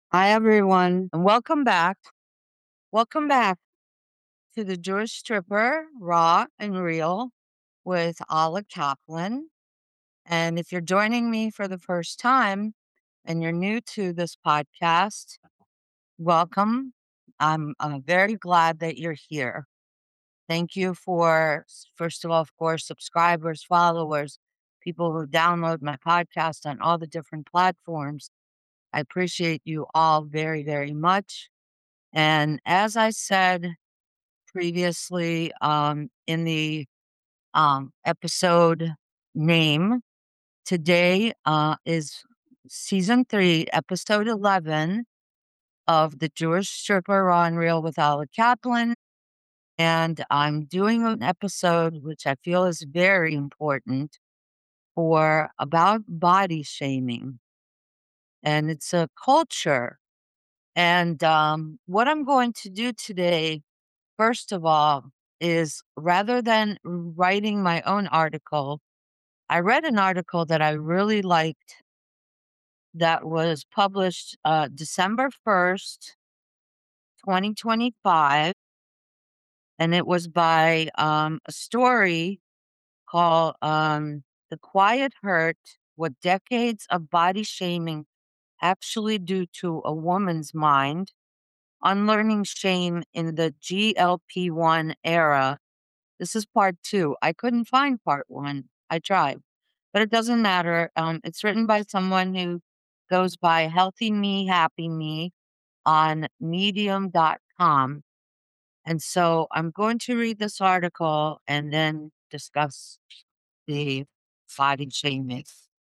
Hi, everyone, and welcome back. Welcome back to the Jewish Stripper, Raw and Real with Ala Kaplan. And if you're joining me for the first time and you're new to this podcast, welcome. I'm very glad that you're here. Thank you for, first of all, of course, subscribers, followers, people who download my podcast on all the different platforms. I appreciate you all very, very much. And as I said previously in the episode name, today is season 3, episode 11 of the Jewish Stripper Raw and Real with Ala Kaplan. And I'm doing an episode which I feel is very important for about body shaming. And it's a culture. And what I'm going to do today, first of all, is rather than writing my own article, I read an article that I really liked that was published December 1st, 2025. And it was by a story called The Quiet Hurt: What Decades of Body Shaming Actually Do to a Woman's Mind, Unlearning Shame in the GLP-1 Era. This is part 2. I couldn't find part 1. I tried, but it doesn't matter. It's written by someone who goes by Healthy Me, Happy Me on medium.com. And so I'm going to read this article and then discuss the body shaming.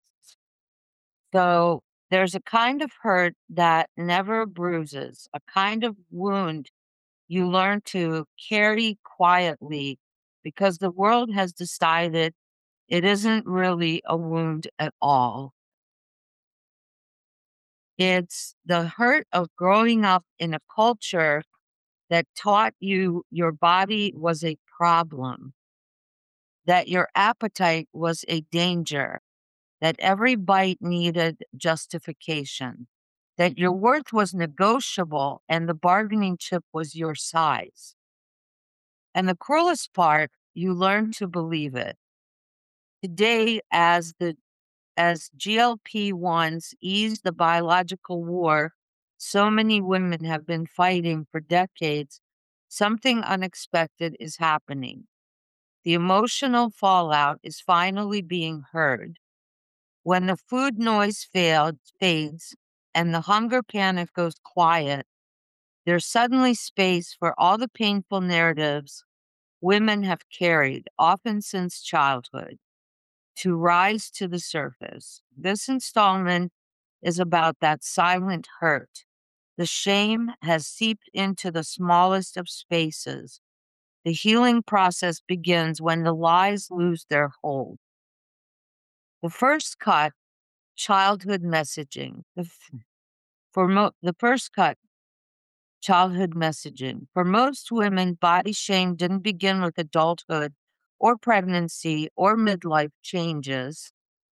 So there's a kind of hurt that never bruises, a kind of wound you learn to carry quietly because the world has decided it isn't really a wound at all. It's the hurt of growing up in a culture that taught you your body was a problem, that your appetite was a danger, that every bite needed justification, that your worth was negotiable and the bargaining chip was your size. And the cruelest part, you learn to believe it. Today, as GLP-1s ease the biological war so many women have been fighting for decades, something unexpected is happening. The emotional fallout is finally being heard. When the food noise fades and the hunger panic goes quiet, there's suddenly space for all the painful narratives women have carried, often since childhood, to rise to the surface. This installment is about that silent hurt. The shame has seeped into the smallest of spaces. The healing process begins when the lies lose their hold. The first cut, childhood messaging. The first cut, childhood messaging. For most women, body shame didn't begin with adulthood or pregnancy or midlife changes.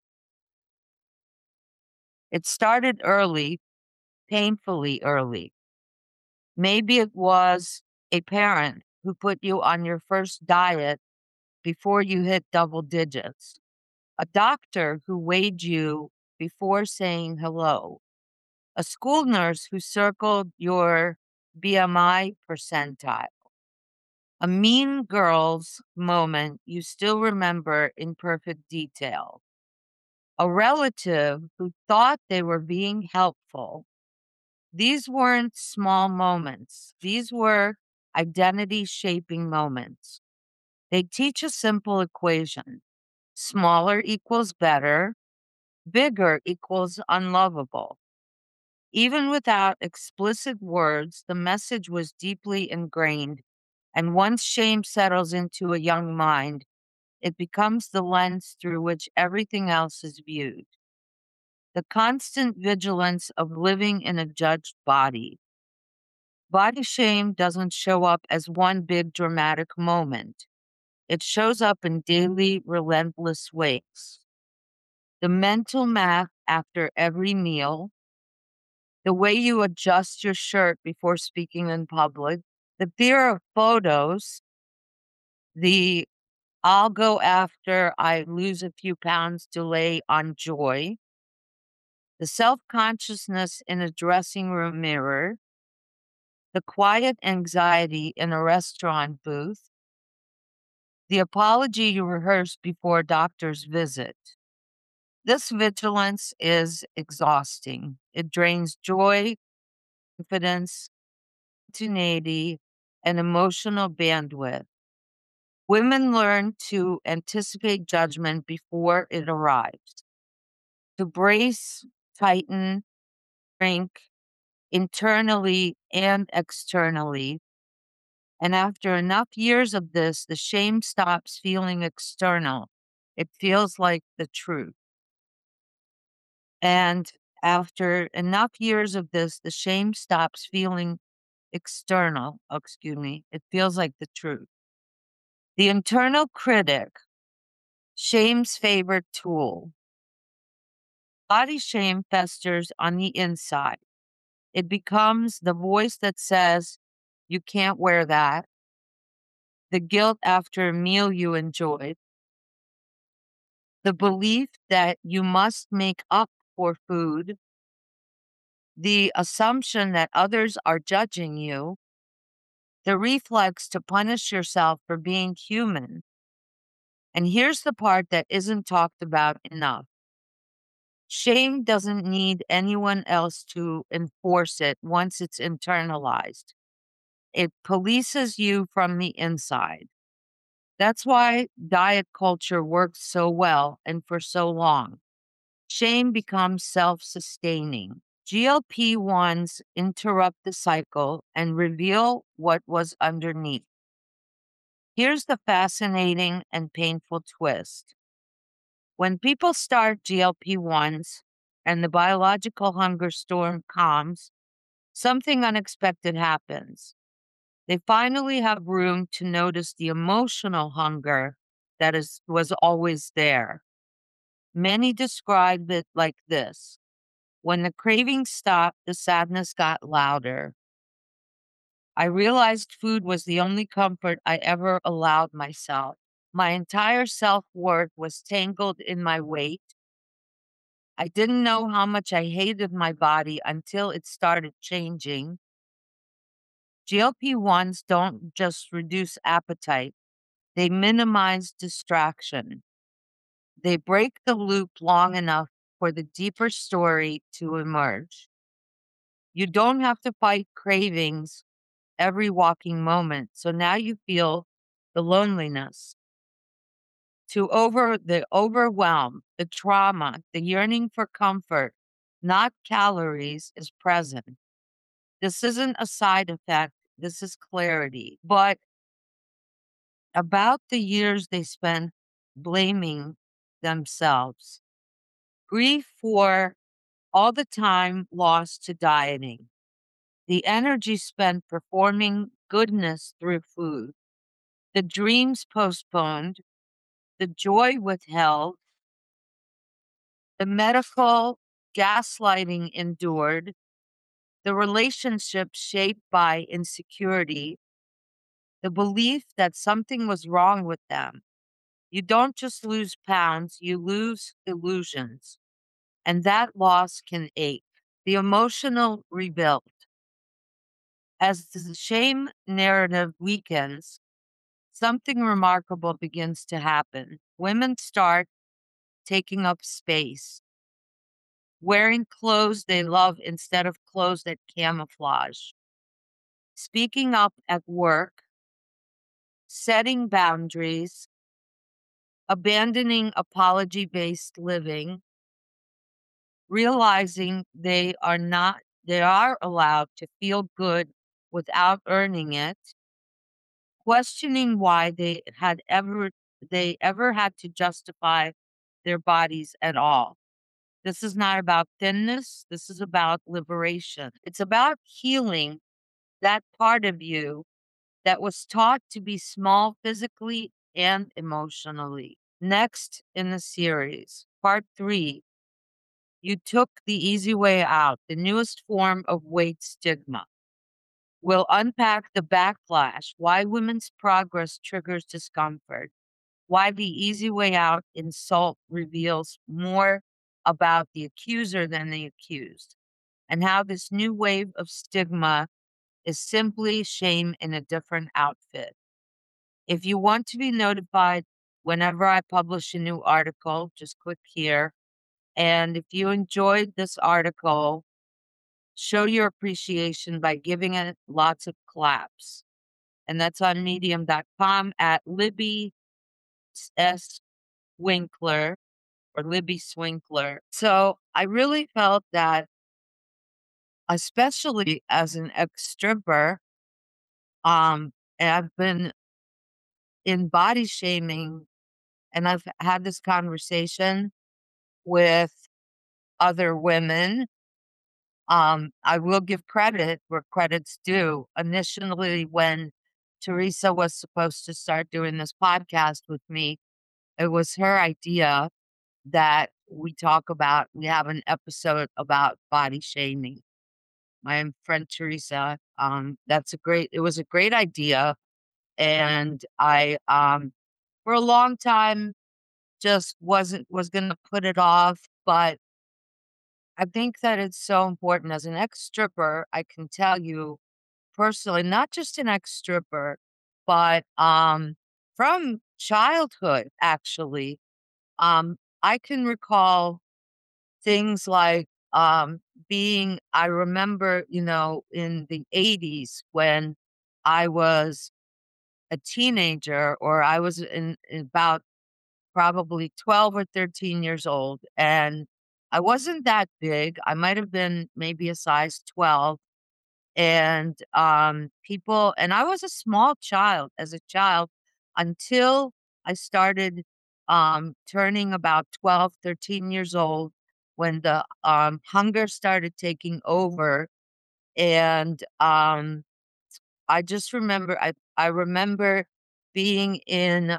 It started early, painfully early. Maybe it was a parent who put you on your first diet before you hit double digits, a doctor who weighed you before saying hello, a school nurse who circled your BMI percentile, a mean girls moment you still remember in perfect detail, a relative who thought they were being helpful. These weren't small moments. These were identity shaping moments. They teach a simple equation: smaller equals better, bigger equals unlovable. Even without explicit words, the message was deeply ingrained. And once shame settles into a young mind, it becomes the lens through which everything else is viewed. The constant vigilance of living in a judged body. Body shame doesn't show up as one big dramatic moment. It shows up in daily, relentless ways. The mental math after every meal, the way you adjust your shirt before speaking in public, the fear of photos, the I'll go after I lose a few pounds delay on joy, the self consciousness in a dressing room mirror, the quiet anxiety in a restaurant booth, the apology you rehearse before a doctor's visit. This vigilance is exhausting. It drains joy, confidence, spontaneity, and emotional bandwidth. Women learn to anticipate judgment before it arrives, to brace, tighten, shrink internally and externally. And after enough years of this, the shame stops feeling external. It feels like the truth. And after enough years of this, the shame stops feeling external. Oh, excuse me. It feels like the truth. The internal critic, shame's favorite tool. Body shame festers on the inside. It becomes the voice that says, you can't wear that, the guilt after a meal you enjoyed, the belief that you must make up for food, the assumption that others are judging you, the reflex to punish yourself for being human. And here's the part that isn't talked about enough. Shame doesn't need anyone else to enforce it once it's internalized. It polices you from the inside. That's why diet culture works so well and for so long. Shame becomes self sustaining. GLP 1s interrupt the cycle and reveal what was underneath. Here's the fascinating and painful twist. When people start GLP 1s and the biological hunger storm calms, something unexpected happens. They finally have room to notice the emotional hunger that was always there. Many describe it like this: when the craving stopped, the sadness got louder. I realized food was the only comfort I ever allowed myself. My entire self worth was tangled in my weight. I didn't know how much I hated my body until it started changing. GLP 1s don't just reduce appetite, they minimize distraction. They break the loop long enough for the deeper story to emerge. You don't have to fight cravings every walking moment. So now you feel the loneliness, the overwhelm, the trauma, the yearning for comfort, not calories, is present. This isn't a side effect. This is clarity. But about the years they spent blaming themselves, grief for all the time lost to dieting, the energy spent performing goodness through food, the dreams postponed, the joy withheld, the medical gaslighting endured, the relationships shaped by insecurity, the belief that something was wrong with them. You don't just lose pounds, you lose illusions. And that loss can ache. The emotional rebuild. As the shame narrative weakens, something remarkable begins to happen. Women start taking up space, wearing clothes they love instead of clothes that camouflage, speaking up at work, setting boundaries, abandoning apology based living, realizing they are allowed to feel good without earning it, questioning why they ever had to justify their bodies at all. This is not about thinness. This is about liberation. It's about healing that part of you that was taught to be small physically and emotionally. Next in the series, part 3, You took the easy way out, the newest form of weight stigma. We'll unpack the backlash, why women's progress triggers discomfort, why the easy way out insult reveals more about the accuser than the accused, and how this new wave of stigma is simply shame in a different outfit. If you want to be notified whenever I publish a new article, just click here. And if you enjoyed this article, show your appreciation by giving it lots of claps. And that's on medium.com at Libby S. Winkler or Libby Swinkler. So I really felt that, especially as an ex stripper, and I've been in body shaming and I've had this conversation with other women. I will give credit where credit's due. Initially, when Teresa was supposed to start doing this podcast with me, it was her idea that we have an episode about body shaming. My friend Teresa, it was a great idea. And for a long time, just was going to put it off. But I think that it's so important. As an ex stripper, I can tell you personally, not just an ex stripper, but from childhood, actually, I can recall things like I remember, in the 80s when I was a teenager, or I was in about probably 12 or 13 years old, and I wasn't that big. I might have been maybe a size 12. And I was a small child as a child until I started turning about 12, 13 years old, when the hunger started taking over. And I just remember I remember being in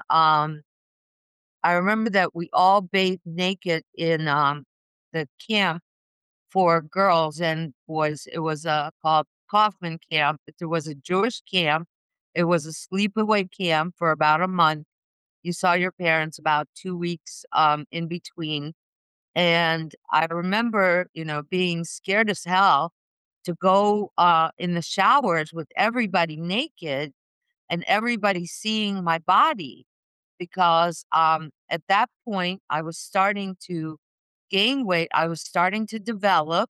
I remember that we all bathed naked in the camp for girls and boys. It was called Kaufman Camp. It was a Jewish camp. It was a sleepaway camp for about a month. You saw your parents about 2 weeks in between. And I remember, being scared as hell to go in the showers with everybody naked and everybody seeing my body, because at that point I was starting to gain weight. I was starting to develop.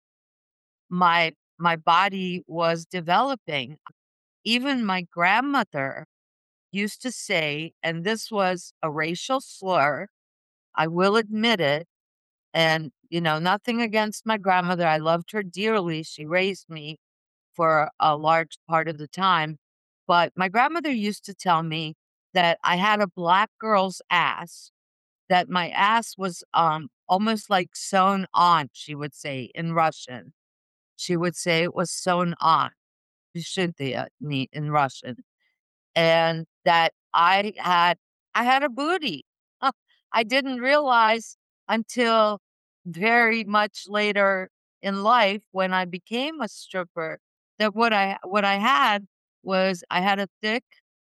My body was developing. Even my grandmother used to say, and this was a racial slur, I will admit it, and nothing against my grandmother. I loved her dearly. She raised me for a large part of the time. But my grandmother used to tell me that I had a black girl's ass, that my ass was almost like sewn on, she would say in Russian. She would say it was sewn on, "Пришитая" in Russian, and that I had a booty. I didn't realize until very much later in life, when I became a stripper, that what I had was I had a thick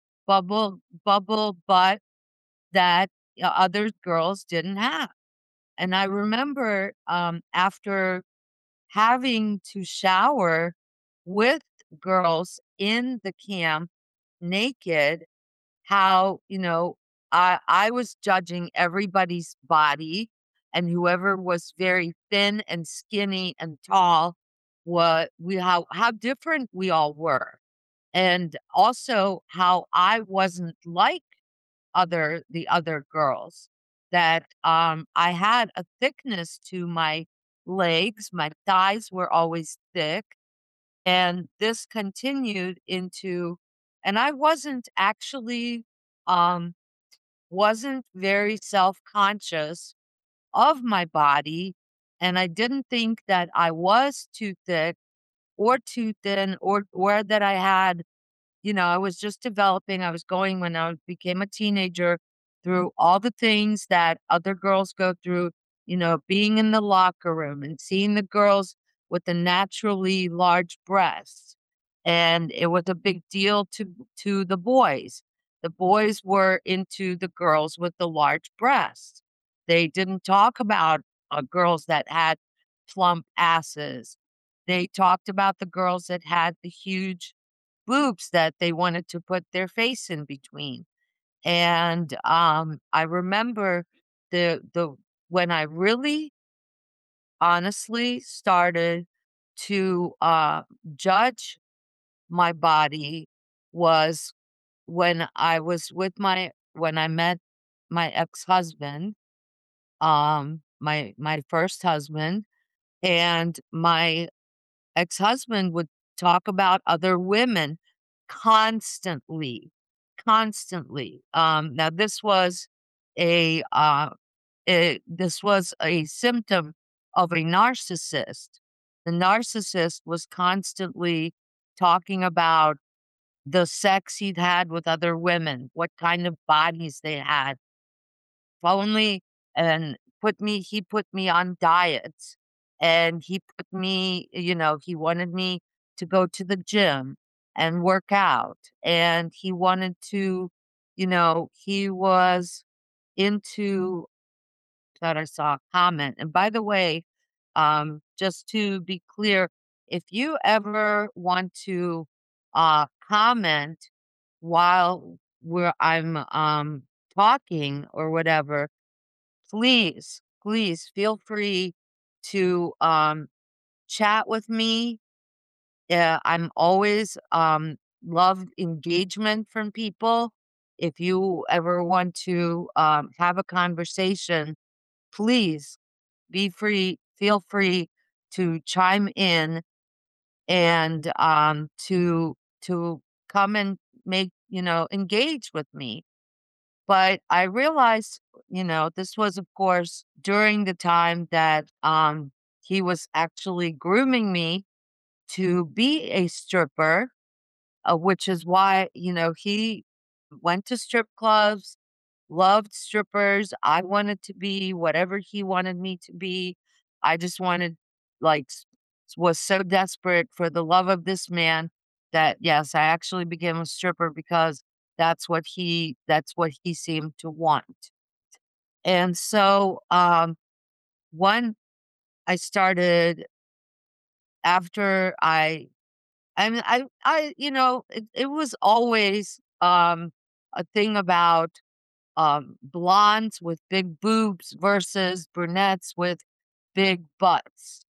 bubble butt that other girls didn't have. And I remember after having to shower with girls in the camp naked, how, I was judging everybody's body, and whoever was very thin and skinny and tall, how different we all were. And also how I wasn't like the other girls, that I had a thickness to my legs. My thighs were always thick, and this continued into, and I um wasn't very self-conscious of my body, and I didn't think that I was too thick or too thin, or that I had, I was just developing. I was going, when I became a teenager, through all the things that other girls go through, being in the locker room and seeing the girls with the naturally large breasts. And it was a big deal to the boys. The boys were into the girls with the large breasts. They didn't talk about girls that had plump asses. They talked about the girls that had the huge boobs that they wanted to put their face in between. And I remember the when I really honestly started to judge my body was when I met my ex-husband, my first husband, and my ex-husband would talk about other women constantly, constantly. Now a uh, this was a symptom of a narcissist. The narcissist was constantly talking about the sex he'd had with other women, what kind of bodies they had, only and he put me on diets, and he put me he wanted me to go to the gym and work out, and he wanted to he was into that. I saw a comment, and by the way, just to be clear, if you ever want to comment while I'm talking or whatever, please, please feel free to, chat with me. Yeah, I'm always, love engagement from people. If you ever want to, have a conversation, please feel free to chime in and, to come and engage with me. But I realized, this was, of course, during the time that, he was actually grooming me to be a stripper, which is why, he went to strip clubs, loved strippers. I wanted to be whatever he wanted me to be. I just wanted, like, was so desperate for the love of this man that, yes, I actually became a stripper because that's what he seemed to want. And so, one, I started after it was always, a thing about, blondes with big boobs versus brunettes with big butts.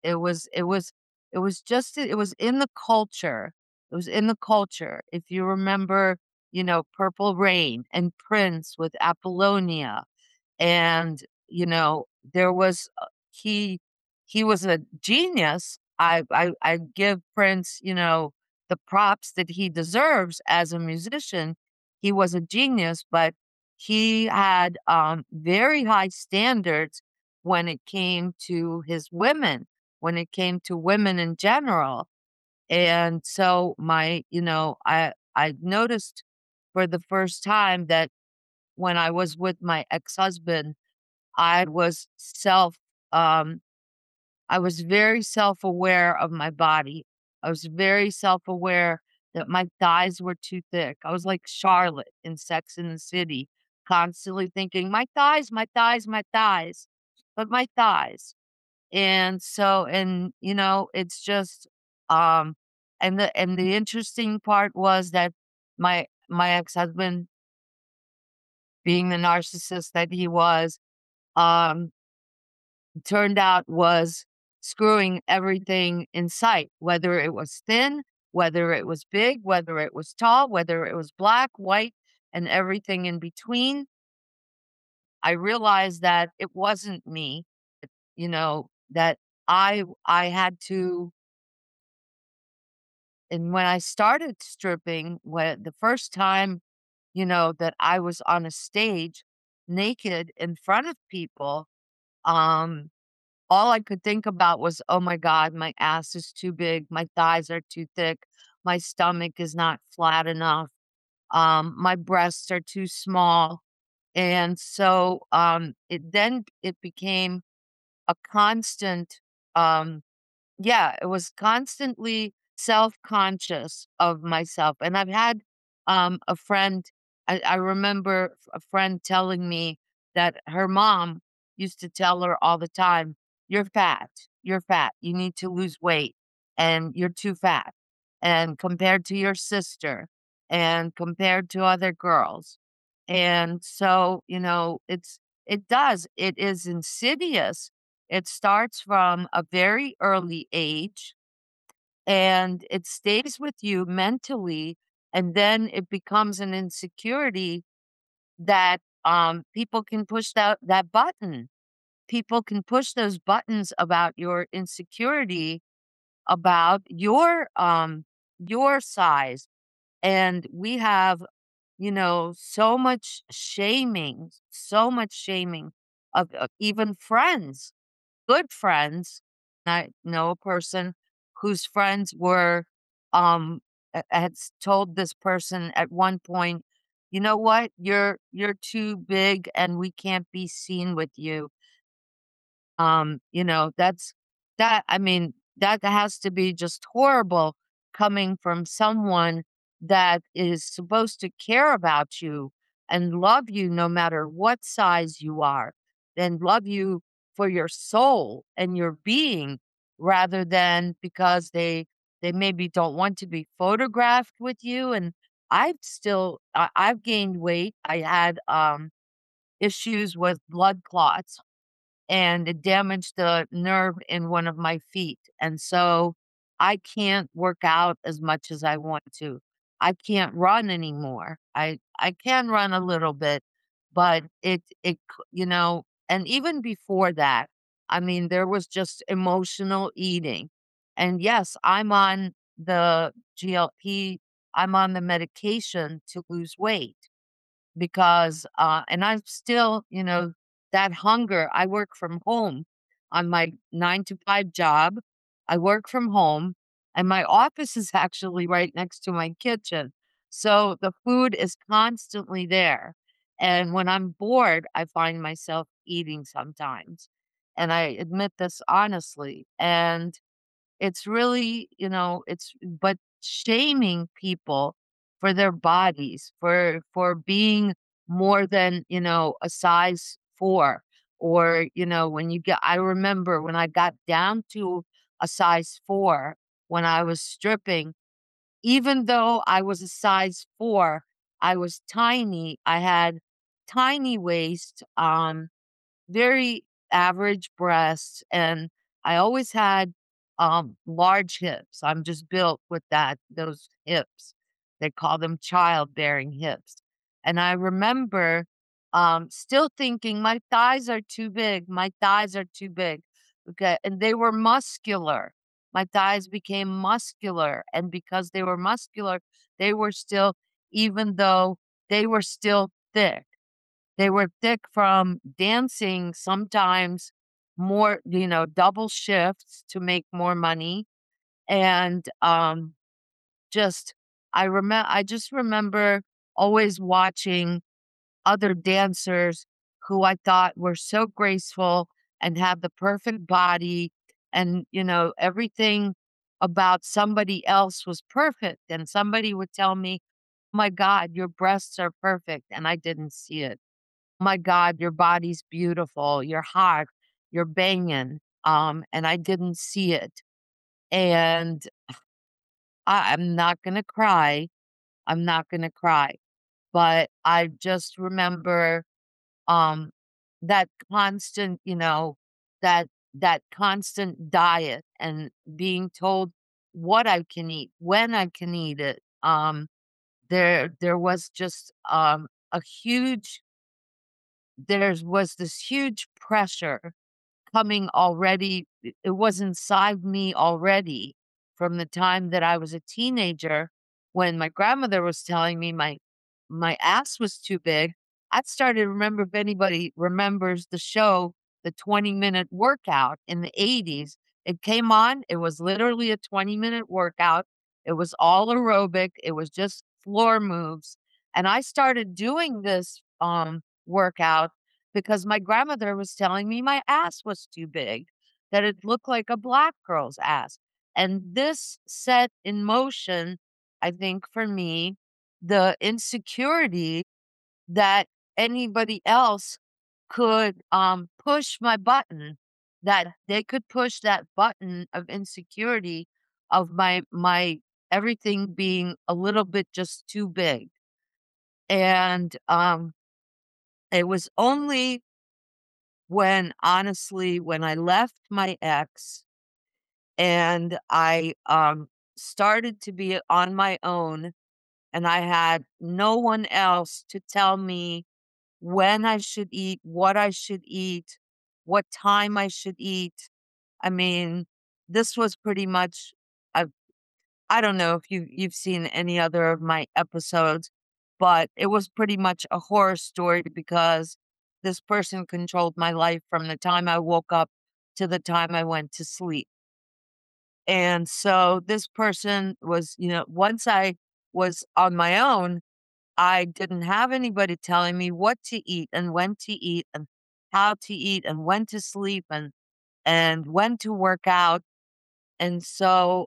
It was in the culture. It was in the culture. If you remember, Purple Rain and Prince with Apollonia, and there was he was a genius. I give Prince the props that he deserves as a musician. He was a genius, but he had very high standards when it came to his women, when it came to women in general. And so I noticed for the first time that when I was with my ex-husband, I was self um, I was very self-aware of my body. I was very self-aware that my thighs were too thick. I was like Charlotte in Sex and the City, constantly thinking, "My thighs, my thighs, my thighs," but my thighs. And so it's just, um and the interesting part was that my ex-husband, being the narcissist that he was, um, turned out was screwing everything in sight, whether it was thin, whether it was big, whether it was tall, whether it was black, white, and everything in between. I realized that it wasn't me, that I had to. And when I started stripping, when the first time, that I was on a stage naked in front of people, um, all I could think about was, "Oh my god, my ass is too big, my thighs are too thick, my stomach is not flat enough, my breasts are too small." And so, it became a constant, um yeah, it was constantly self-conscious of myself, and I've had, a friend I remember a friend telling me that her mom used to tell her all the time, you're fat, you need to lose weight, and you're too fat, and compared to your sister, and compared to other girls, and so, it is insidious. It starts from a very early age and it stays with you mentally. And then it becomes an insecurity that people can push that button. People can push those buttons about your insecurity, about your size. And we have, so much shaming of even friends, good friends. I know a person whose friends were, told this person at one point, "You know what? You're too big, and we can't be seen with you." That's that. I mean, that has to be just horrible coming from someone that is supposed to care about you and love you no matter what size you are, and love you for your soul and your being rather than because they maybe don't want to be photographed with you. And I've gained weight. I had issues with blood clots and it damaged the nerve in one of my feet. And so I can't work out as much as I want to. I can't run anymore. I can run a little bit, but and even before that, I mean, there was just emotional eating. And yes, I'm on the GLP, I'm on the medication to lose weight because and I'm still, that hunger. I work from home on my 9 to 5 job. I work from home and my office is actually right next to my kitchen. So the food is constantly there. And when I'm bored, I find myself eating sometimes. And I admit this honestly. And it's really, it's but shaming people for their bodies, for being more than, a size 4 or, when you get I remember when I got down to a size 4 when I was stripping, even though I was a size 4, I was tiny. I had tiny waist, very average breasts, and I always had, large hips. I'm just built with those hips. They call them childbearing hips. And I remember, still thinking, "My thighs are too big, my thighs are too big." Okay, and they were muscular. My thighs became muscular, and because they were muscular, they were still even though they were still thick. They were thick from dancing sometimes more, double shifts to make more money. And, just I just remember always watching other dancers who I thought were so graceful and had the perfect body and, everything about somebody else was perfect. And somebody would tell me, "My God, your breasts are perfect." And I didn't see it. My God, your body's beautiful, you're hot, you're banging, and I didn't see it. And I'm not gonna cry, I'm not gonna cry, but I just remember, um, that constant, that constant diet and being told what I can eat, when I can eat it. There was just, a huge there was this huge pressure coming already. It was inside me already from the time that I was a teenager when my grandmother was telling me my ass was too big. I started to remember if anybody remembers the show, the 20-minute workout in the 80s. It came on, it was literally a 20-minute workout. It was all aerobic, it was just floor moves. And I started doing this workout because my grandmother was telling me my ass was too big, that it looked like a black girl's ass. And this set in motion, I think for me, the insecurity that anybody else could push my button, that they could push that button of insecurity of my everything being a little bit just too big. And it was only when, honestly, when I left my ex and I started to be on my own, and I had no one else to tell me when I should eat, what I should eat, what time I should eat. I mean, this was pretty much a I don't know if you've seen any other of my episodes, but it was pretty much a horror story because this person controlled my life from the time I woke up to the time I went to sleep. And so this person was, once I was on my own, I didn't have anybody telling me what to eat and when to eat and how to eat and when to sleep and when to work out. And so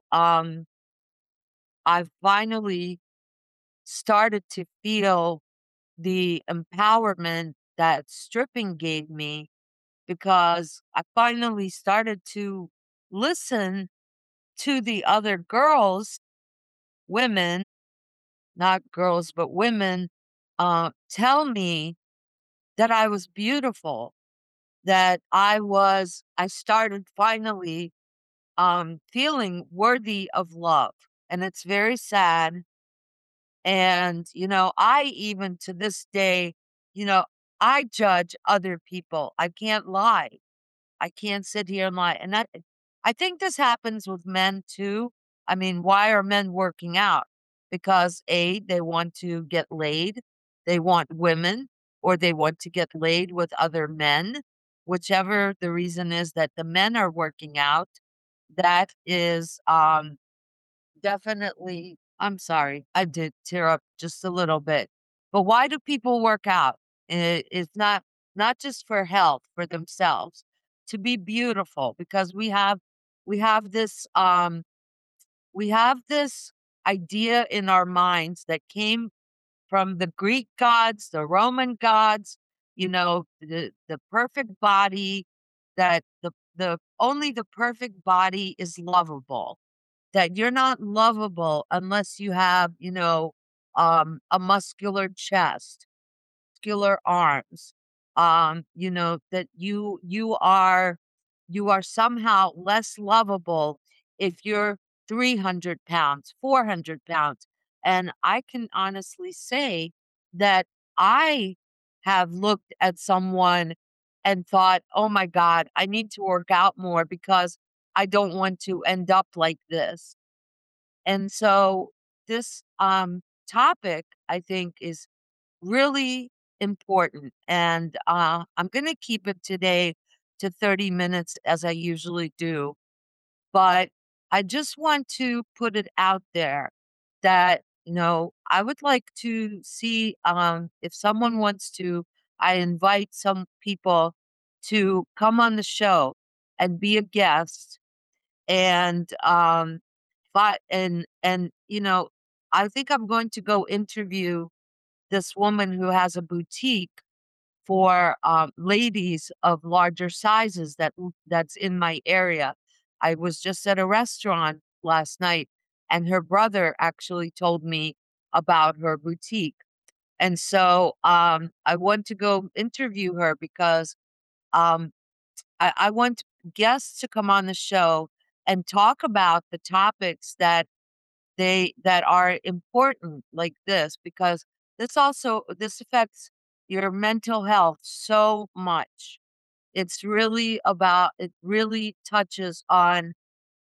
I finally started to feel the empowerment that stripping gave me, because I finally started to listen to the other girls, women, not girls, but women, tell me that I was beautiful, that I started finally feeling worthy of love. And it's very sad. And, I even to this day, you know, I judge other people. I can't lie. I can't sit here and lie. And I think this happens with men too. I mean, why are men working out? Because A, they want to get laid, they want women, or they want to get laid with other men. Whichever the reason is that the men are working out, that is definitely, I'm sorry, I did tear up just a little bit. But why do people work out? It's not just for health, for themselves, to be beautiful, because we have this we have this idea in our minds that came from the Greek gods, the Roman gods, the perfect body, that the only the perfect body is lovable, that you're not lovable unless you have, a muscular chest, muscular arms, that you are somehow less lovable if you're 300 pounds, 400 pounds. And I can honestly say that I have looked at someone and thought, oh my God, I need to work out more because I don't want to end up like this. And so this topic, I think, is really important. And I'm going to keep it today to 30 minutes as I usually do. But I just want to put it out there that, I would like to see if someone wants to, I invite some people to come on the show and be a guest. And but and I think I'm going to go interview this woman who has a boutique for ladies of larger sizes that's in my area. I was just at a restaurant last night, and her brother actually told me about her boutique. And so I want to go interview her because um, I want guests to come on the show and talk about the topics that are important, like this, because this affects your mental health so much. It really touches on,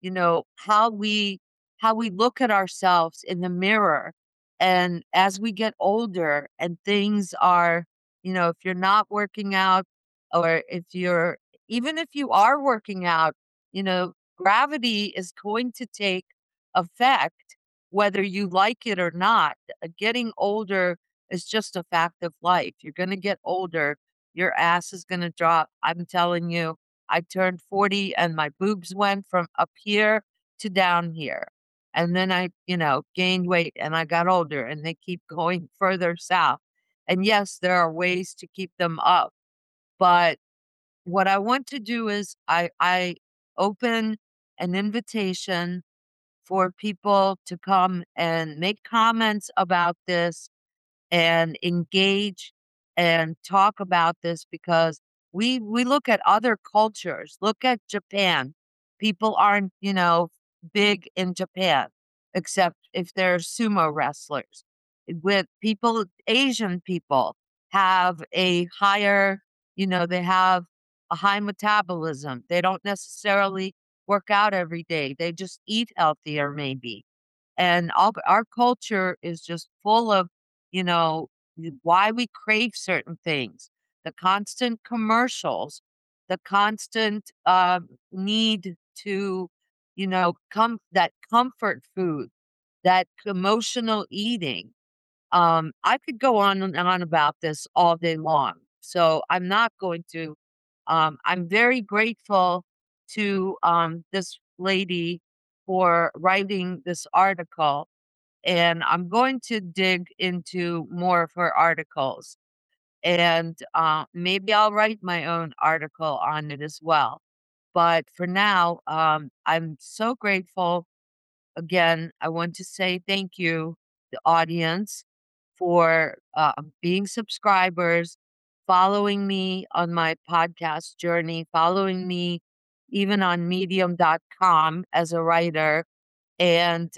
how we look at ourselves in the mirror. And as we get older and things are, if you're not working out, or if you're even if you are working out, gravity is going to take effect whether you like it or not. Getting older is just a fact of life. You're going to get older. your ass is gonna drop. I'm telling you, I turned 40 and my boobs went from up here to down here. And then I, gained weight and I got older and they keep going further south. And yes, there are ways to keep them up. But what I want to do is I open an invitation for people to come and make comments about this and engage and talk about this because we look at other cultures. Look at Japan. People aren't, big in Japan, except if they're sumo wrestlers. With people, Asian people have a higher, they have a high metabolism. They don't necessarily work out every day. They just eat healthier, maybe. And all our culture is just full of, you know, why we crave certain things, the constant commercials, the constant need to, come that comfort food, that emotional eating. I could go on and on about this all day long. So I'm not going to. I'm very grateful to this lady for writing this article, and I'm going to dig into more of her articles. And maybe I'll write my own article on it as well. But for now, I'm so grateful. Again, I want to say thank you, the audience, for being subscribers, following me on my podcast journey, following me even on medium.com as a writer. And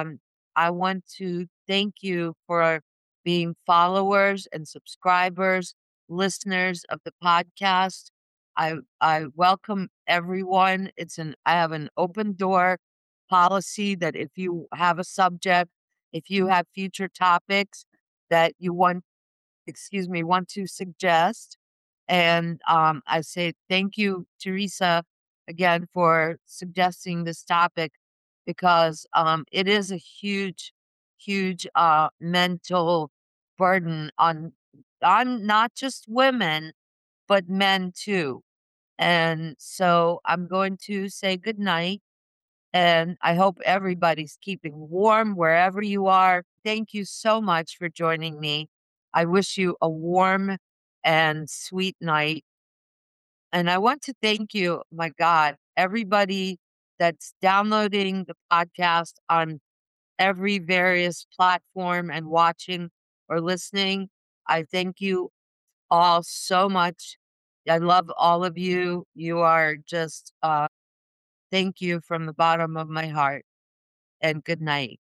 I want to thank you for being followers and subscribers, listeners of the podcast. I welcome everyone. I have an open door policy that if you have a subject, if you have future topics that you want to suggest. And I say thank you, Teresa, again for suggesting this topic because it is a huge, huge mental burden on not just women but men too. And so I'm going to say good night. And I hope everybody's keeping warm wherever you are. Thank you so much for joining me. I wish you a warm and sweet night. And I want to thank you, my God, everybody that's downloading the podcast on every various platform and watching or listening. I thank you all so much. I love all of you. You are just, thank you from the bottom of my heart, and good night.